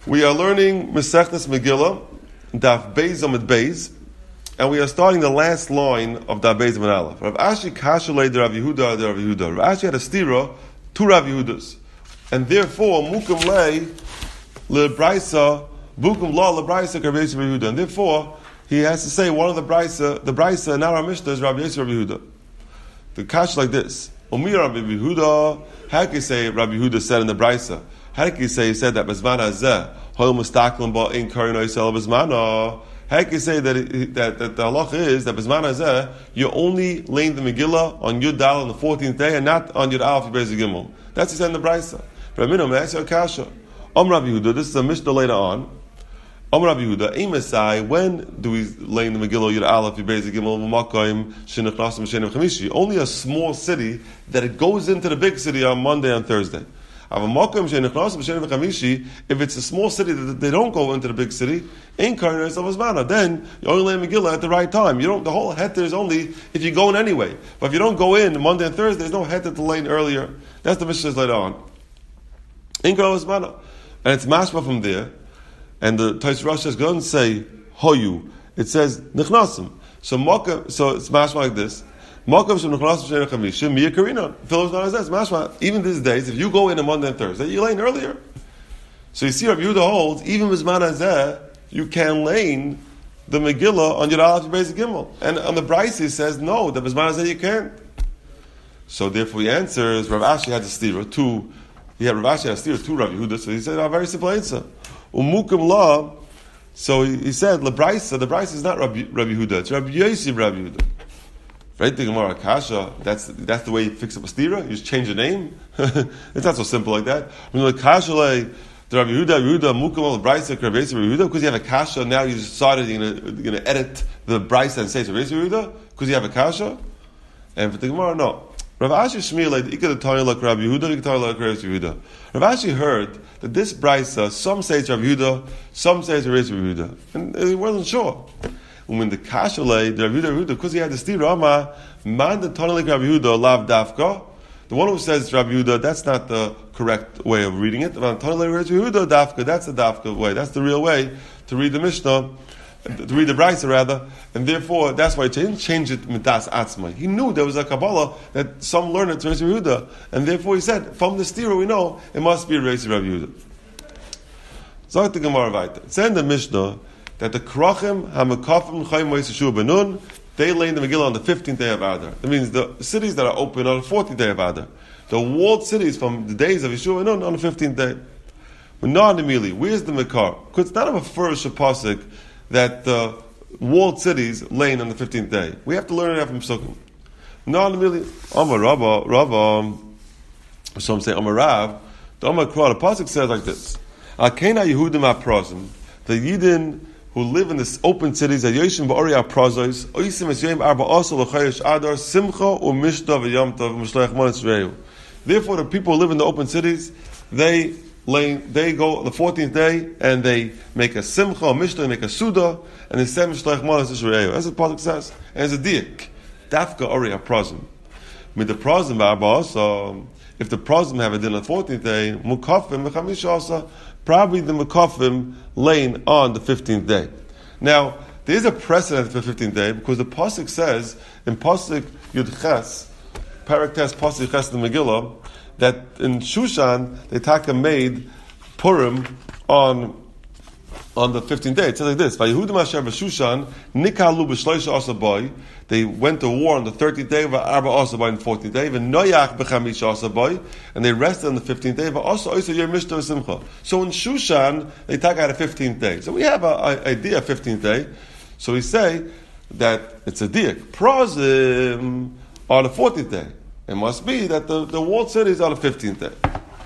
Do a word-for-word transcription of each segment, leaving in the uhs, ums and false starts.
We are learning Masechtas Megillah, Daf Beis Amud Beis, and we are starting the last line of Daf Beis Amud Aleph. Rav Ashi Kashalei de Rav Yehuda de Rav Yehuda. Rav Ashi had a stira, two Rav Yehudas, and therefore Mukum Lei LeBraisa Bukum La LeBraisa Karbeis Rav Yehuda, and therefore he has to say one of the Braisa, the Braisa, now our Mishnah is Rav Yosef Rav Yehuda. The Kash like this: Umir Rav Yehuda. How can you say Rav Yehuda said in the Braisa? How can you say he said that Bezmana Zeh Hoil Mustaklim Ba In Karin Oisel Bezmana? How can you say that, it, that that the halacha is that Bezmana Zeh you only laying the Megillah on Yud Dal on the fourteenth day and not on Yud Aleph Yud Beis Gimel? That's what he said in the Braisa. But I mean, ask you a kasha. Om Rav Yehuda. This is a Mishnah later on. Om Rav Yehuda. Imesai. When do we lay in the Megillah Yud Aleph Yud Beis Gimel V'Makoim Shenechnasim Shenim Chamishi? Only a small city that it goes into the big city on Monday and Thursday. If it's a small city that they don't go into the big city, in Karnas of Azmana, then you only lay Megillah at the right time. You don't. The whole heter is only if you go in anyway. But if you don't go in Monday and Thursday, there's no heter to lay in earlier. That's the Mishnah later on. In Karnas Azmana, and it's mashma from there. And the Tais Rosh is going to say Hoyu. It says Nichnasim. So Mokka, so it's mashma like this. Philip's not as mashma. Even these days, if you go in on Monday and Thursday, you lane earlier. So you see, Rabbi Yehuda holds even Mizman Hazeh, you can lane the Megillah on your Aleph Beis Gimel, and on the Bryce he says no, the Mizman Hazeh you can't. So therefore, he answers. Rav Ashi had a stira two. He had Rav Ashi had a stira two Rabbi Yehuda. So he said a very simple answer. Umukim law. So he, he said the Bryce. The Bryce is not Rabbi, Rabbi Yehuda. It's Rabbi Yosef Rabbi Yehuda. Right, the Gemara Kasha. That's that's the way you fix up a stira. You just change the name. It's not so simple like that. When the Kasha like the Rabbi Yehuda, Yehuda Mukam Brisa Karbeis Rabbi Yehuda, because you have a Kasha now, you decided you're gonna you're gonna edit the Brisa and say it's Rabbi Yehuda because you have a Kasha. And for the Gemara, no. Rav Ashi Shmiel like Ikad Tanya like Rabbi Yehuda, Ikad Tanya like Rabbi Yehuda. Rav Ashi heard that this Brisa, some say it's Rabbi Yehuda, some say it's Rabbi Yehuda, and he wasn't sure. And when the Kashalei, the Rabbi Yehuda, because he had the stira, Ama, man the Tanalik Rabbi Yehuda, lav dafka. The one who says Rabbi Yehuda, that's not the correct way of reading it. Tanalik Rabbi Yehuda, dafka, that's the dafka way. That's the real way to read the Mishnah, to read the Brisa rather. And therefore, that's why he didn't change it midas atzmai. He knew there was a Kabbalah that some learned it to Rabbi Yehuda. And therefore he said, from the stira we know, it must be Rabbi Yehuda. So the Gemara weiter. It's in the Mishnah, that the Krachim Hamakafim Chaim Moiseshu Benun, they lay in the Megillah on the fifteenth day of Adar. That means the cities that are open on the fourteenth day of Adar. The walled cities from the days of Yeshua Benun on the fifteenth day. But not immediately. Where's the Mekar? Because it's not of a first pasuk that the walled cities lay on the fifteenth day. We have to learn it from Sukkim. Not immediately. Amar Rabba, Rabba, some say Amar Rav. The Amar Kra, the pasuk says like this: Alkena Yehudim Aprozim, the Yidin who live in the open cities, that Yoshim Ba'ori HaPrazos, Oisim Esyem Arba Osel L'Chayesh Adar, Simcha U'Mishta V'Yom Tov M'Shleich Monis Reyu. Therefore, the people who live in the open cities, they lay, they go on the fourteenth day, and they make a Simcha, a Mishta, they make a Suda, and they say M'Shleich Monis Reyu. That's what the Pasuk says. And it's a Diak. Dafka Ori HaPrazim. With the Prazim Arba Osel, if the Prazim have a din on the fourteenth day, Mukafim Mechamisha Osel, probably the Mekafim laying on the fifteenth day. Now, there is a precedent for the fifteenth day because the Pasuk says in Pasuk Yud Ches, Parak Tes Pasuk Ches in the Megillah, that in Shushan they taka made Purim on on the fifteenth day. It says like this: Vayehudim Asher v'Shushan nikalu b'shloisha asabai. They went to war on the thirteenth day, v'arba asabai on the fourteenth day, v'noyach b'chamisha asabai, and they rested on the fifteenth day. V'asa oisa yer mishta v'simcha. So in Shushan they talk out a fifteenth day. So we have an idea of fifteenth day. So we say that it's a diak. Prozim on the fourteenth day. It must be that the, the walled cities are the fifteenth day.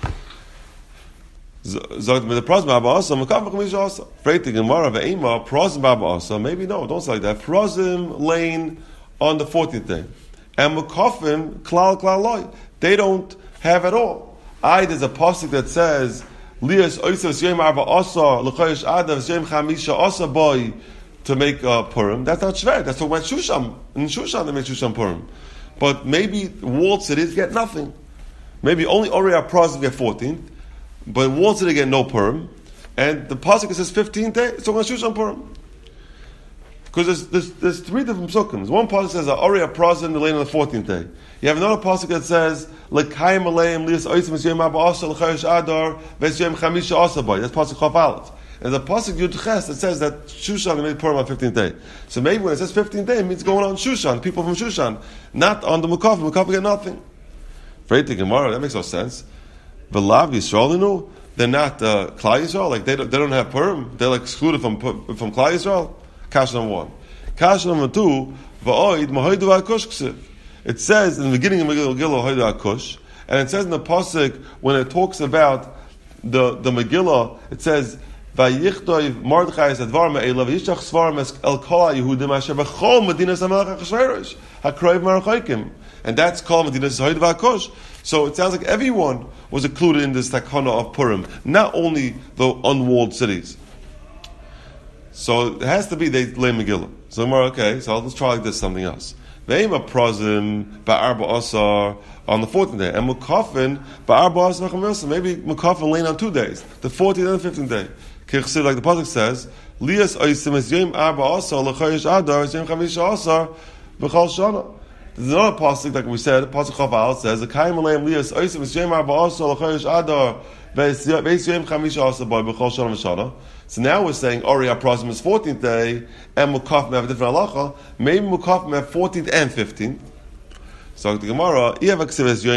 Zogt mit der Prozim Abba Asa, Mekaf B'chamisha Asa. Freit the Gemara v'Eima, Prozim Abba Asa. Maybe no, don't say like that. Prozim lane on the fourteenth day. And Mekafim, Klal Klal Loi. They don't have at all. I, there's a pasuk that says, Lias Oisas Yem Arba Asa, L'chayish Adav Yem Chamisha Asa Boy, to make uh, Purim. That's not Shver. That's what went Shusham. In Shushan they made Shusham Purim. But maybe walled cities get nothing. Maybe only Ori HaPrazim get fourteenth. But walled city get no Purim. and the pasuk says fifteenth day, it's talking about Shushan Purim. Because there's, there's, there's three different psukim. One pasuk says Aria Prazin the lane on the fourteenth day. You have another pasuk that says Lekayim Aleim Lias Oisim Yom Abba Asa L'Chayish Adar Ves Yom Chamisha Asa Boy. That's pasuk Chav Aleph. And the pasuk Yud Ches that says that Shushan made Purim on fifteenth day. So maybe when it says fifteenth day, it means going on Shushan, people from Shushan, not on the Mukaf. Mukaf get nothing. Freit the Gemara, that makes no sense. V'lav Yisraelinu, they're not uh, Klal Yisrael, like they don't, they don't have Purim. They're like excluded from from Klal Yisrael. Kash number one. Kash number two, V'oid Mahoidu Akush Ksiv. It says in the beginning of Megillah Mahoidu Akush, and it says in the pasuk when it talks about the the Megillah, it says Vayichtoiv Mordechai Advar Me'elav Yishach Svarim Es El Kol Yehudim Asher B'Chol Medinas HaMelech HaChashverosh HaKroiv Marachaykim, and that's called Medinas Mahoidu Akush. So it sounds like everyone was included in this takana of Purim, not only the unwalled cities. So it has to be they lay Megillah. So okay, so let's try like this, something else. Ve'ema Prazim Ba'arba Asar on the fourteenth day, and Mukafin Ba'arba Asar V'chamirsa. Maybe Mukafin laying on two days, the fourteenth and the fifteenth day. Kichsid, like the pasuk says, Lias Oisim Es Yom Arba Asar L'Chayish Adar Es Yom Chamisha Asar B'Chal Shana. There's another pasuk, like we said, pasuk Chav Aleph says, Lekayim Aleim Lias Oisim Es Yom Arba Asar L'Chayish Adar Ves Yom Chamisha Asar B'Chal Shana V'Shana. So now we're saying Ori HaPrazim is fourteenth day, and Mukafim have a different halacha. Maybe Mukafim have fourteenth and fifteenth. So the Gemara, if the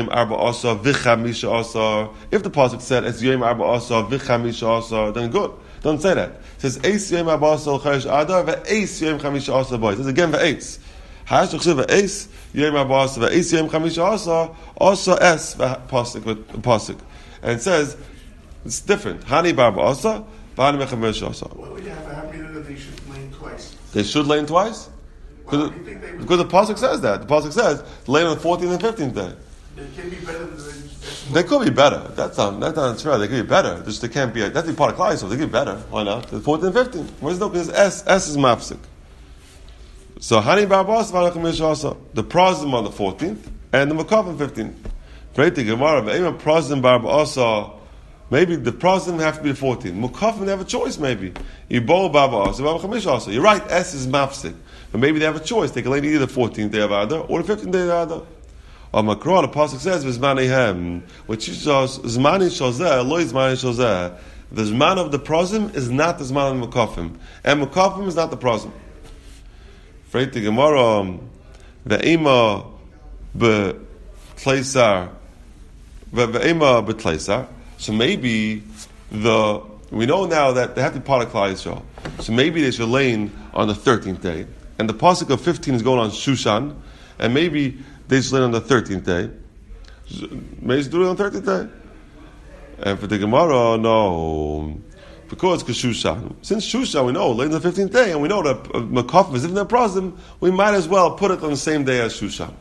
pasuk said it's Yom Arba Asar V'Chamisha Asar, then good. Don't say that. It says Eis Yom Arba Asar L'Chayish Adar Ve'Eis Yom Chamisha Asar Boy. It says again Ve'Eis. Hash Chsiv Ve'Eis Yom Arba Asar Ve'Eis Yom Chamisha Asar Asar Es pasuk with pasuk, and it says it's different. Hani Barba Asar. Why would you have a happy that they should lane twice? They should lane twice? Because the, the pasuk says that. The pasuk says lane on the fourteenth and fifteenth day. They can be better than the, they could be better. That's not, that's not true. They could be better. Just they can't be. That's the part of Klal, so they could be better. Why not? The fourteenth and fifteenth. Where's no? Because S S is mafsik. So Hani Barbas Valachamisha, the Prazim on the fourteenth and the Makaf fifteenth. Great the Gemara. Even Prazim Barbasa. Maybe the Prazim have to be the fourteenth. Mukafim, they have a choice, maybe. You're right, S is mafsik. But maybe they have a choice. They can lay either the fourteenth day of Adar or the fifteenth day of Adar. On Makron, the pasuk says, V'zmanehem, which is Zmani Shozeh, Lo Zmani Shozeh. The Zman of the Prazim is not the Zman of Mukafim. And Mukafim is not the Prazim. Freit the Gemara, Ve'ema B'tleisar, Ve'ema B'tleisar. So maybe the we know now that they have to be part of Klal Yisrael. So maybe they should lane on the thirteenth day, and the pasuk of fifteen is going on Shushan, and maybe they should lane on the thirteenth day. Maybe they should do it on the thirteenth day. And for the Gemara, no, because because Shushan. Since Shushan, we know lane on the fifteenth day, and we know that Makaf is in the Prazim, we might as well put it on the same day as Shushan.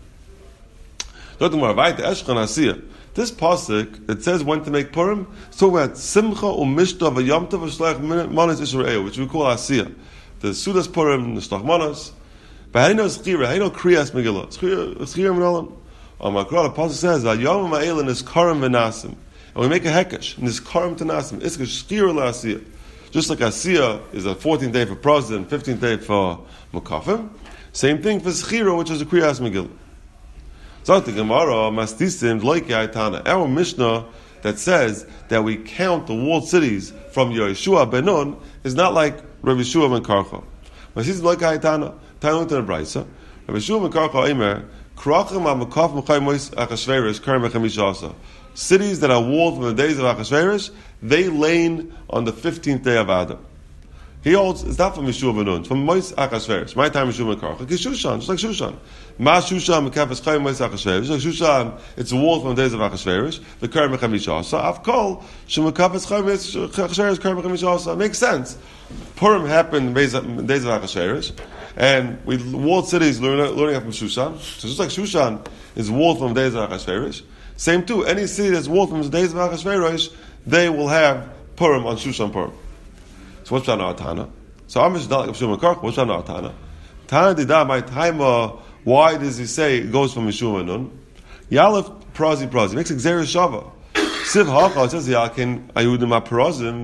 This pasuk, it says when to make Purim, it's talking about Simcha u'Mishta v'Yom Tov v'Shlach Manos Yisrael, which we call Asiyah. The Sudas Purim, the Shlach Manos. But how do you know Schira? How do you know Kriyas Megillah? Schira Menalim. On Makra, the pasuk says, V'Yom Ma'elin is Karim v'Nasim. And we make a Hekesh, and this Karim to Nasim. It's Schira la'Asiyah. Just like Asiyah is the fourteenth day for Prazim, fifteenth day for Mukafim. Same thing for Schira, which is the Kriyas Megillah. So the Gemara, Mastisim, Loike Aitana, our Mishnah that says that we count the walled cities from Yeshua ben Nun is not like Rabbi Yeshua ben Karcha. Mastisim Loike Aitana, Tailun to the Brisa. Rabbi Yeshua ben Karcha Eimer, Krachim HaMakaf Mechai Mois Achashverosh Karim Echamisha. Cities that are walled from the days of Achashverosh, they lane on the fifteenth day of Adar. He holds, it's not from Yeshua ben Nun, it's from Mois Achashverosh. My time Yeshua ben Karcha. It's Shushan, just like Shushan. Ma Shushan Mekafes Chayim Mois Achashverosh. Like Shushan, it's a wall from the days of Achashverosh. The Karim Echamisha. So Avkol, Shemekafes Chayim Mois Achashverosh, Karim Echamisha. Makes sense. Purim happened in the days of Achashverosh. And we walled cities learning, learning from Shushan. So just like Shushan is walled from the days of Achashverosh, same too, any city that's walled from the days of Achashverosh, they will have Purim on Shushan Purim. So what's Shana Atana? So I'm just not like Yeshua Karch. What's Shana Atana? Tana Dida, my time, why does he say it goes from Yeshua Nun? Yalef Prazi Prazi. Makes Xeris Shava. Siv Hacha says Yakin Ayudim HaPrazim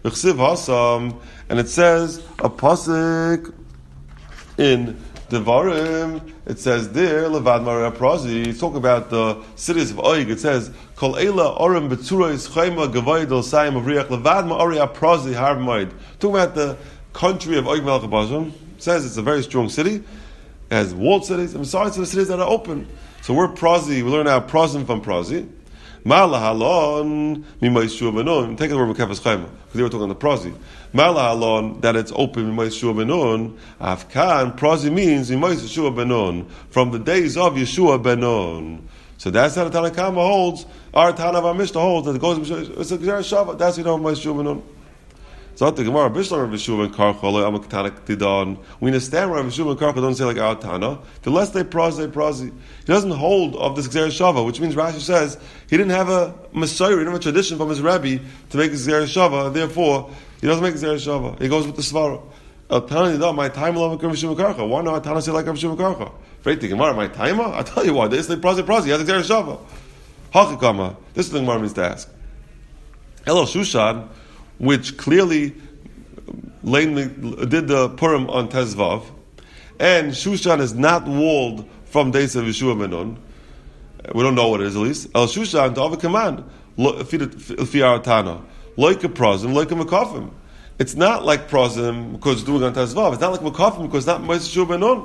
V'chsiv hasam, and it says a pasuk in Devarim. It says there levad maria prazi. It's talking about the cities of Oig. It says kol eila orim betzuros chayma gavaydol sayim of riach levad maria prazi har moed. Talking about the country of Oig Melech Bashan. It says it's a very strong city. It has walled cities, and besides the cities that are open. So we're prazi. We learn our prazim from prazi. Malahalon mimayshu benon. Take the word mekafes chayma because they were talking on the prazi. Malahalon that it's open mimayshu benon. Afkan prazi means mimayshu benon from the days of Yeshua benon. So that's how the Tanakama holds. Our Tana of our Mishnah holds that it goes. It's a Gzer Shavah. That's you know mimayshu benon. So the Gemara Bishlam Rav Yeshua ben Karcha Am Ketanik Tidon. We understand Rav Yeshua ben Karcha don't say like our Tana. The less they prazi, they prazi. He doesn't hold of this Gzer Shava, which means Rashi says he didn't have a Messiah, he didn't have a tradition from his Rabbi to make Gzer Shava. Therefore, he doesn't make Gzer Shava. He goes with the Svara. El Tana Tidon. My time alone with Rav Yeshua ben Karcha. Why not Tana say like Rav Yeshua ben Karcha? Afraid the Gemara. My timer. I tell you why. They say prazi, prazi. He has Gzer Shava. Hachikama. This is the Gemara means to ask. Hello Shushan, which clearly did the Purim on Tezvav, and Shushan is not walled from days of Yeshua Benon. We don't know what it is at least. El Shushan to have a command. Tana, like a prozim, like a makafim. It's not like prozim because it's doing on Tezvav. It's not like makafim because it's not Yeshua Benon.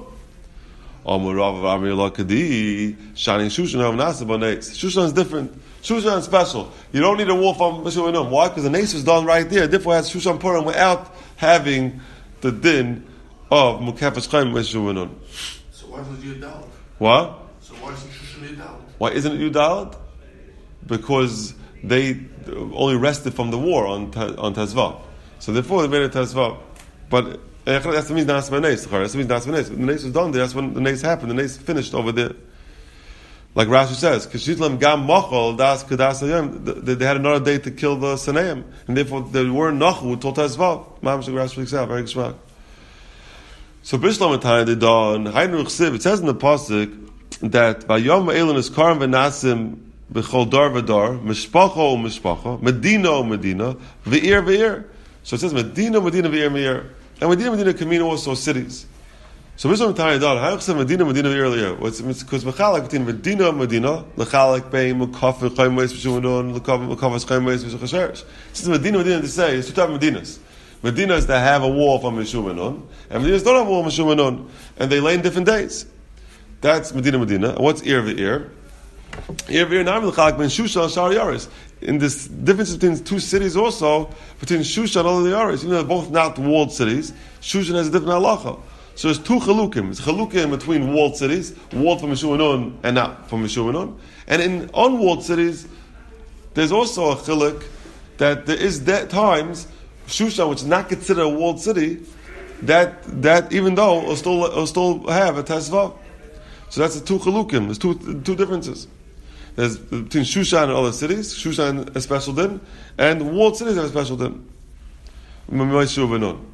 Shushan is different. Shushan is special. You don't need a wall from Yeshua Benon. Why? Because the nace was done right there. Therefore, it has Shushan Purim without having the din of Mukafas Chaim Yeshua Benon. So why is it Yudalad? What? So why is it Shushan Yudalad? Why isn't it Yudalad? Because they only rested from the war on on Tezvav. So therefore, they made it Tezvav. But that's the means that's the nace. That's the means that's the nace. The nace was done there. That's when the nace happened. The nace finished over there. Like Rashi says, "Kashitlam gam machol das kadas hayom." They had another day to kill the Saneim, and therefore they were nachu till Tezvav. Ma'am Rashi speaks out very geschmack. So Bishlam Atayah they done. Hainu Chsiv. It says in the pasuk that by Yom Elon is Karim v'Nasim b'chol dar v'dar mishpacho mishpacha medina medina v'ir v'ir. So it says medina medina v'ir v'ir. And Medina, Medina can mean also cities. So Bishlam Atayah done. How say Medina, Medina earlier? It's because Mechalak between Medina, Medina, Lechalak Bein, Mekafir Chaymeis, Vishumadon, Lekavas Chaymeis, Vishuchasherish. Since Medina, Medina to say, it's two types of Medinas. Medina is to have a wall from Meshumanon, and Medinas don't have a wall from Meshumanon, and they lay in different days. That's Medina, Medina. And what's Ir V'ir? Ir V'ir Nam Lechalak Ben Shushan and Shar Yaris. In this difference between two cities also, between Shushan and all the Yaris, you know, they're both not walled cities. Shushan has a different halacha. So there's two chalukim. It's chalukim between walled cities, walled from Meshuanon and not from Meshuanon. And in unwalled cities, there's also a chiluk that there is that times, Shushan, which is not considered a walled city, that that even though it'll still, it'll still have a Tezvav. So that's the two chalukim. There's two two differences. There's between Shushan and other cities. Shushan has a special din, and walled cities have a special din. Bishlam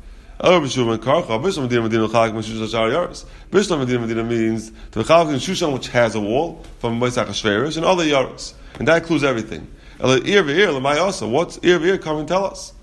Medina Medina means the Chalak in Shushan, which has a wall from Moisach Hashverish and other Yaros, and that includes everything. What's Ir V'ir? Come and tell us.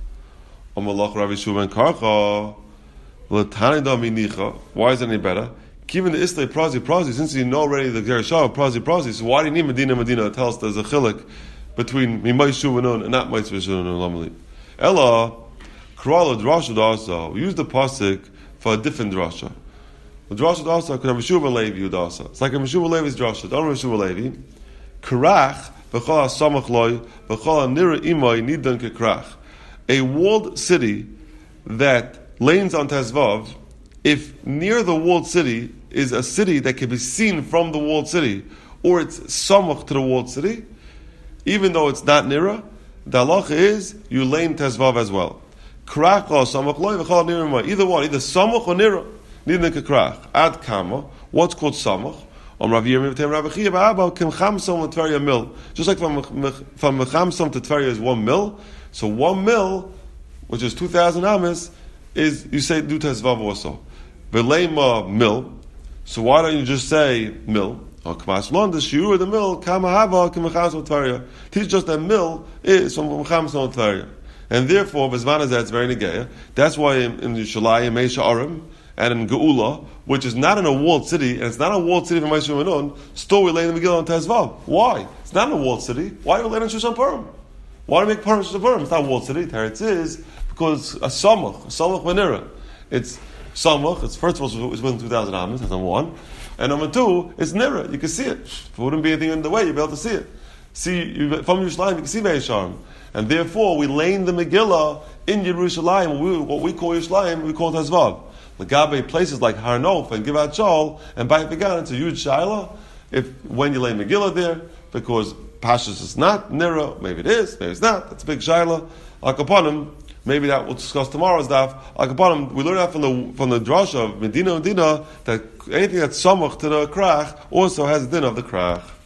Why is it any better? Given the Islay Prazi Prazi, since you know already the Gerashah Prazi Prazi, so why do you need Medina Medina? Tell us there's a chilek between Mimay Shuvanon and not Mimay Shuvanon. Ella, Krala Drasha Dasa, we use the pasuk for a different drasha. The drasha Dasa could have a Shuva Levi Dasa. It's like a Shuva Levi's drasha. Don't have a Shuva Levi. Krach, B'chol HaSamach Loi, B'chol HaNira Imai Nidan Kekrach. A walled city that lanes on Tezvav, if near the walled city is a city that can be seen from the walled city, or it's samach to the walled city, even though it's not nira, the halacha is you lane tezvav as well. Krach or samach loy v'chol nira. Either one, either samach or nira. Neither can krach. Ad kama. What's called samach? Om Rav Yirmiyah v'tem Rav Chia ba'aba kim chamsom l'tverya mil. Just like from from chamsom to Tverya is one mil, so one mil, which is two thousand amas, is you say do tezvav also. V'leima mil. So why don't you just say mil? Or k'mas lon the shiur the mil kama hava kim chamsom l'tverya. Teach just that mil is from chamsom l'tverya. And therefore, Bezman is it's very negeya. That's why in, in Yerushalayim, Meisha Arim, and in Geula, which is not in a walled city, and it's not a walled city from Meisha Menun, still we lay in the Megillah on Tezvav. Why? It's not in a walled city. Why do we lay in Shushan Purim? Why do we make Purim Shushan Purim? It's not a walled city. Teretz is because a Samach, a Samach Venera. It's Samach, it's first of all, it's within two thousand Amos, that's number one. And number two, it's Nira. You can see it. If it wouldn't be anything in the way, you'd be able to see it. See, you, from Yerushalayim, you can see Meisharim. And therefore, we lane the Megillah in Yerushalayim, we, what we call Yerushalayim, we call it Tezvav. Lagabe places like Har Nof and Givat Shaul and Bayit Began, it's a huge shaila. If when you lay Megillah there, because Pashas is not Nira, maybe it is, maybe it's not. That's a big shaila. Akaponim, maybe that we'll discuss tomorrow's daf. Akaponim, we learn that from the from the drasha of Medina and Dina that anything that's samach to the krach also has a din of the krach.